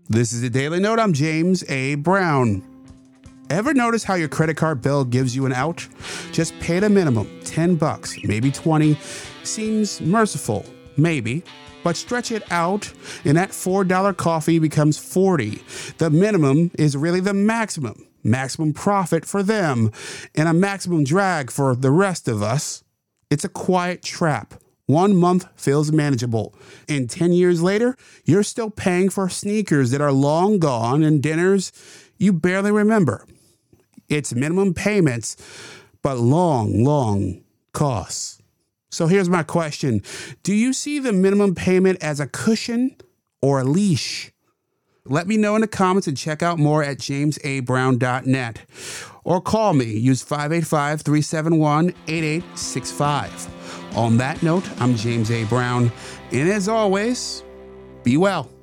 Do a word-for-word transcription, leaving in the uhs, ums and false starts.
This is the Daily Note. I'm James A. Brown. Ever notice how your credit card bill gives you an out? Just pay the minimum, ten bucks, maybe twenty. Seems merciful, maybe. But stretch it out and that four dollar coffee becomes forty. The minimum is really the maximum. Maximum profit for them and a maximum drag for the rest of us. It's a quiet trap. One month feels manageable. And ten years later, you're still paying for sneakers that are long gone and dinners you barely remember. It's minimum payments, but long, long costs. So here's my question. Do you see the minimum payment as a cushion or a leash? Let me know in the comments and check out more at james a brown dot net. Or call me. Use five eight five, three seven one, eight eight six five. On that note, I'm James A. Brown. And as always, be well.